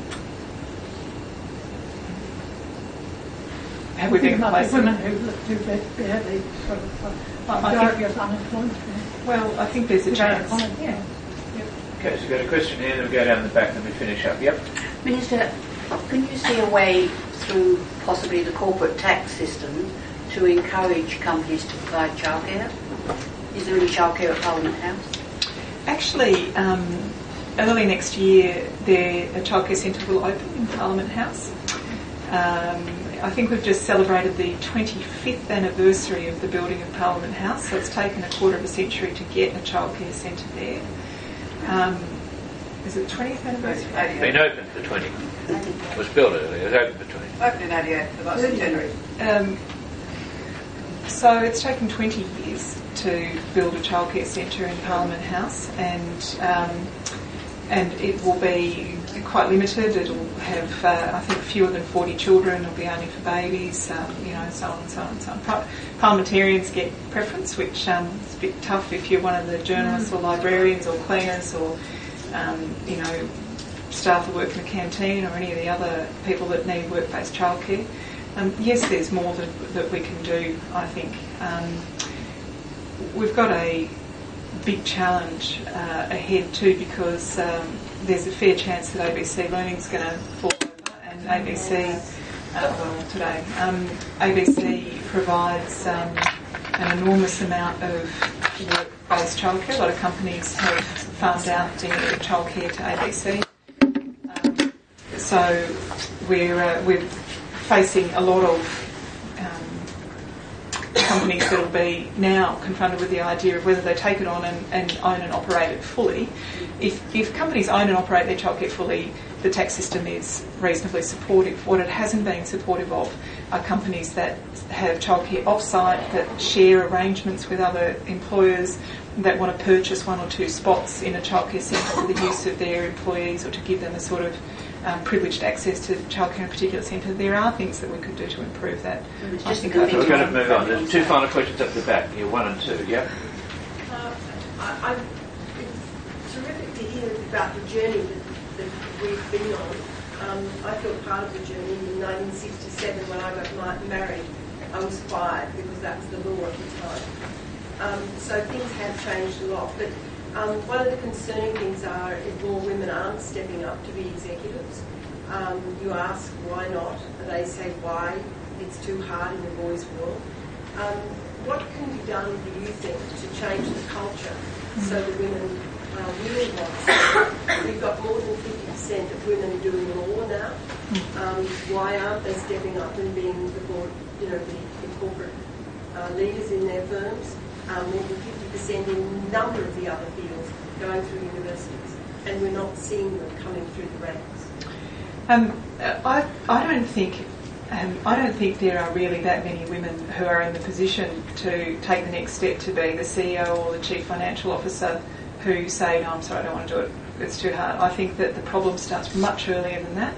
have we been complacent? Women who who bear the sort of uh, majority of unemployment. Well, I think there's a chance. Yeah. Yep. Okay, so we've got a question here, then we'll go down the back and we finish up. Yep. Minister, can you see a way through possibly the corporate tax system to encourage companies to provide childcare? Is there any childcare at Parliament House? Actually, um, early next year, there, a childcare centre will open in Parliament House. Um, I think we've just celebrated the twenty-fifth anniversary of the building of Parliament House, so it's taken a quarter of a century to get a childcare centre there. Um, is it the twentieth anniversary? It's been open for twenty. It was built earlier. It was open for twenty. Opened in eighty-eight, the last centenary. Um, so it's taken twenty years to build a childcare centre in Parliament House, and um, and it will be quite limited. It'll have, uh, I think, fewer than forty children. It'll be only for babies, um, you know, so on and so on and so on. Par- parliamentarians get preference, which um, is a bit tough if you're one of the journalists or librarians or cleaners or, um, you know, staff that work in the canteen or any of the other people that need work-based childcare. Um, yes, there's more that, that we can do, I think. Um, we've got a big challenge uh, ahead too, because um, there's a fair chance that A B C Learning's going to fall over, and A B C, uh, well, today, um, A B C provides um, an enormous amount of work-based childcare. A lot of companies have farmed out the childcare to A B C. So we're uh, we're facing a lot of um, companies that will be now confronted with the idea of whether they take it on and, and own and operate it fully. If if companies own and operate their childcare fully, the tax system is reasonably supportive. What it hasn't been supportive of are companies that have childcare off-site, that share arrangements with other employers, that want to purchase one or two spots in a childcare centre for the use of their employees or to give them a sort of Um, privileged access to childcare in a particular centre. There are things that we could do to improve that. I think so we're going to move on. There's two final questions up the back here, one and two. Yep. Uh, I, I, it's terrific to hear about the journey that, that we've been on. Um, I feel part of the journey in nineteen sixty-seven when I got my, married. I was five because that was the law at the time. Um, so things have changed a lot. But Um, one of the concerning things are if more women aren't stepping up to be executives. Um, you ask why not, and they say why, it's too hard in the boys' world. Um, what can be done, do you think, to change the culture so that women uh, really want to? We've got more than fifty percent of women doing law now. Um, why aren't they stepping up and being the board, you know, the, the corporate uh, leaders in their firms? Um, more than fifty percent in a number of the other fields going through universities, and we're not seeing them coming through the ranks. Um, I I don't think um, I don't think there are really that many women who are in the position to take the next step to be the C E O or the Chief Financial Officer who say, no, I'm sorry, I don't want to do it, it's too hard. I think that the problem starts much earlier than that.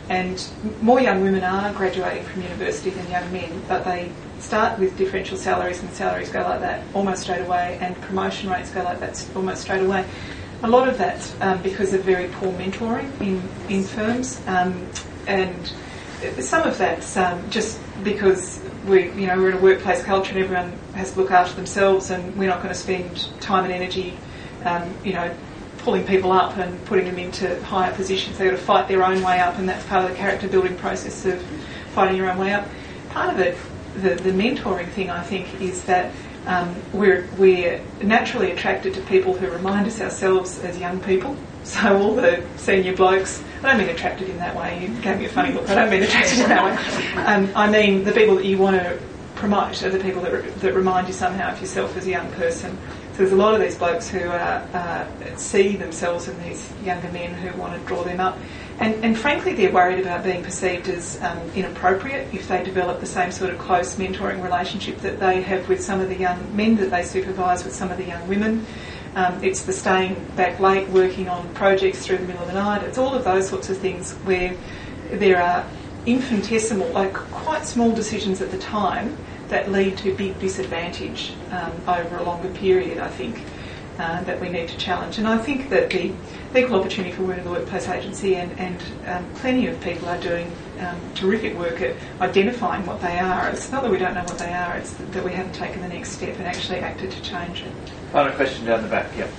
and more young women are graduating from university than young men, but they start with differential salaries, and salaries go like that almost straight away, and promotion rates go like that almost straight away. A lot of that um, because of very poor mentoring in, in firms, um, and some of that's um, just because we, you know, we're in a workplace culture and everyone has to look after themselves, and we're not going to spend time and energy, um, you know, pulling people up and putting them into higher positions. They've got to fight their own way up, and that's part of the character building process of fighting your own way up. Part of it, the, the mentoring thing, I think, is that um, we're, we're naturally attracted to people who remind us ourselves as young people. So all the senior blokes, I don't mean attracted in that way, you gave me a funny look, I don't mean attracted in that way. Um, I mean the people that you want to promote are the people that, re- that remind you somehow of yourself as a young person. So there's a lot of these blokes who uh, uh, see themselves in these younger men who want to draw them up. And, and frankly, they're worried about being perceived as um, inappropriate if they develop the same sort of close mentoring relationship that they have with some of the young men that they supervise with some of the young women. Um, it's the staying back late, working on projects through the middle of the night. It's all of those sorts of things where there are infinitesimal, like quite small decisions at the time that lead to big disadvantage um, over a longer period, I think, uh, that we need to challenge. And I think that the Equal Opportunity for Women in the Workplace Agency and, and um, plenty of people are doing um, terrific work at identifying what they are. It's not that we don't know what they are, it's that we haven't taken the next step and actually acted to change it. Final question down the back, yep.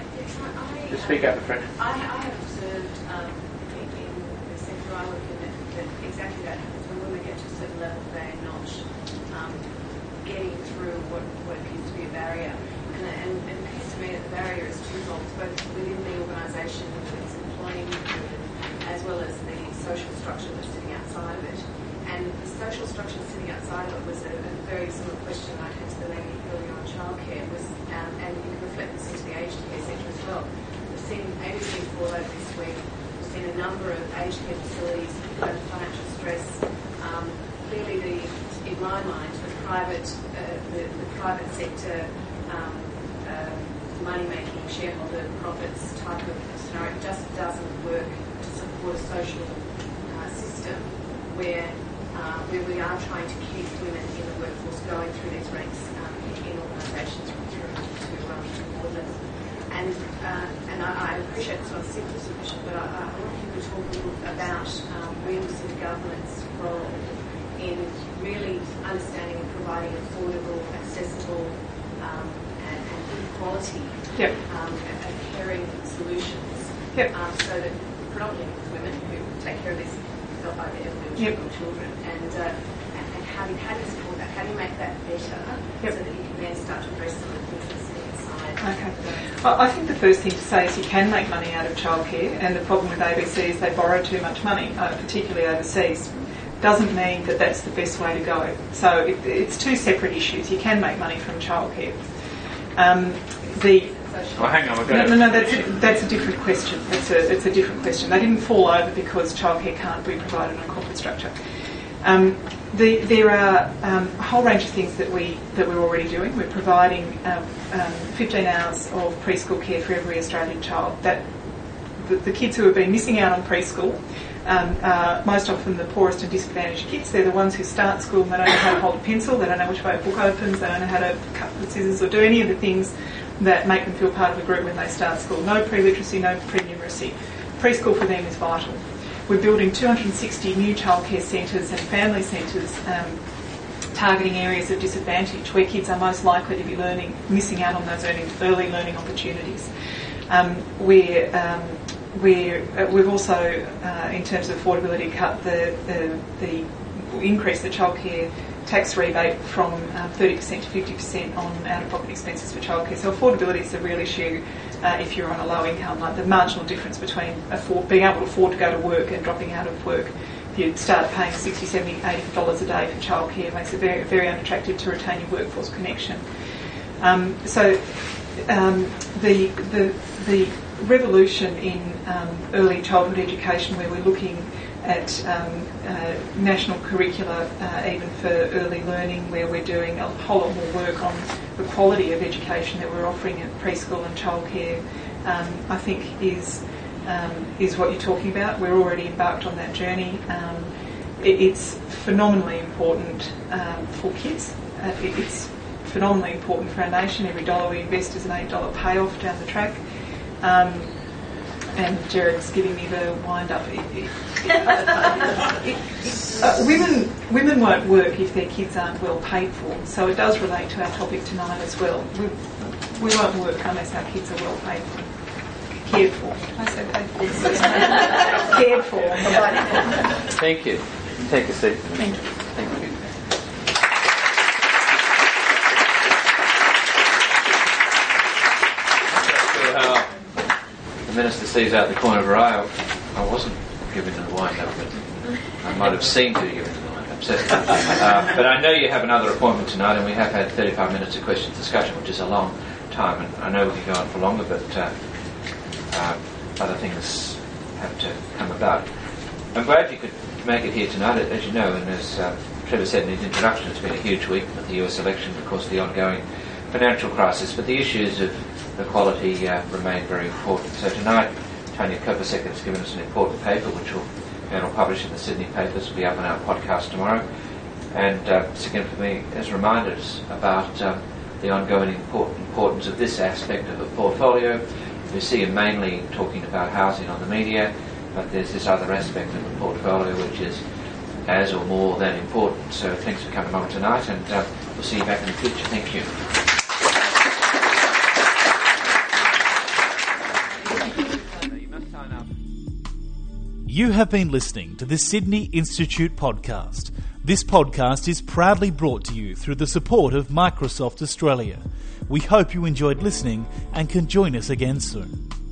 Just speak up, friend. I, I have observed um, in, in the centre I work in that, that exactly that happens. When women get to a certain level, they're not um, getting through what, what appears to be a barrier. And, and, and it appears to me that the barrier is twofold, both within the organisation that's employing women, as well as the social structure that's sitting outside of it. And the social structure sitting outside of it was a, a very similar question I had to the lady earlier on childcare, was, um, and you can reflect this into the aged care centre as well. We've seen A B C fall over this week. We've seen a number of aged care facilities under financial stress. Um, clearly, the, in my mind, the private, uh, the, the private sector um, uh, money-making, shareholder profits type of scenario just doesn't work to support a social uh, system where uh, where we are trying to keep women in the workforce going through these ranks um, in, in organisations from through to, um, to board level. And uh, and I, I appreciate it's not a simple solution, but I, I want you to talk a little about um, Williams and government's role in really understanding and providing affordable, accessible, um, and, and good quality yep. um, of caring solutions, yep. um, so that predominantly women who take care of these felt like they're elderly yep. children, and, uh, and and how do you, how do you support that? How do you make that better yep. so that you can then start to address some of the things that are sitting inside? Okay. Well, I think the first thing to say is you can make money out of childcare, and the problem with A B C is they borrow too much money, uh, particularly overseas. Doesn't mean that that's the best way to go. So it, it's two separate issues. You can make money from childcare. Um, the Oh, hang on, we're no, going no, no, that's a, that's a different question. It's a, it's a different question. They didn't fall over because childcare can't be provided on a corporate structure. Um, the, there are um, a whole range of things that, we, that we're already doing. We're providing um, um, fifteen hours of preschool care for every Australian child. That the, the kids who have been missing out on preschool um, are most often the poorest and disadvantaged kids. They're the ones who start school and they don't know how to hold a pencil, they don't know which way a book opens, they don't know how to cut with scissors or do any of the things that make them feel part of a group when they start school. No pre-literacy, no pre-numeracy. Preschool for them is vital. We're building two hundred sixty new childcare centres and family centres um, targeting areas of disadvantage where kids are most likely to be learning, missing out on those early, early learning opportunities. Um, we're, um, we're, uh, we've also, uh, in terms of affordability, cut the, the, the increase the childcare tax rebate from um, thirty percent to fifty percent on out-of-pocket expenses for childcare. So affordability is a real issue uh, if you're on a low income, like the marginal difference between afford, being able to afford to go to work and dropping out of work. If you start paying sixty, seventy, eighty dollars a day for childcare, it makes it very, very unattractive to retain your workforce connection. Um, so um, the, the, the revolution in um, early childhood education, where we're looking at um, uh, national curricula, uh, even for early learning, where we're doing a whole lot more work on the quality of education that we're offering at preschool and childcare, um, I think is um, is what you're talking about. We're already embarked on that journey. Um, it, it's phenomenally important um, for kids. Uh, it, it's phenomenally important for our nation. Every dollar we invest is an eight dollar payoff down the track. Um, and Jared's giving me the wind up. It, it, it, it, uh, women women won't work if their kids aren't well paid for. So it does relate to our topic tonight as well. We, we won't work unless our kids are well paid for. Cared for. I say paid for. Cared for. Provided for. Thank you. Take a seat. Thank you. Thank you. The Minister sees out the corner of her eye. I wasn't given the wind-up, but I might have seemed to be given the wind-up. So, uh, but I know you have another appointment tonight, and we have had thirty-five minutes of questions discussion, which is a long time, and I know we can go on for longer, but uh, uh, other things have to come about. I'm glad you could make it here tonight. As you know, and as uh, Trevor said in his introduction, it's been a huge week with the U S election, of course, the ongoing financial crisis, but the issues of equality uh, remain very important. So tonight, Tanya Kovacek has given us an important paper which will be published in the Sydney papers, will be up on our podcast tomorrow, and uh, significantly has reminded us about um, the ongoing important importance of this aspect of the portfolio. We see him mainly talking about housing on the media, but there's this other aspect of the portfolio which is as or more than important. So thanks for coming along tonight, and uh, we'll see you back in the future. Thank you. You have been listening to the Sydney Institute podcast. This podcast is proudly brought to you through the support of Microsoft Australia. We hope you enjoyed listening and can join us again soon.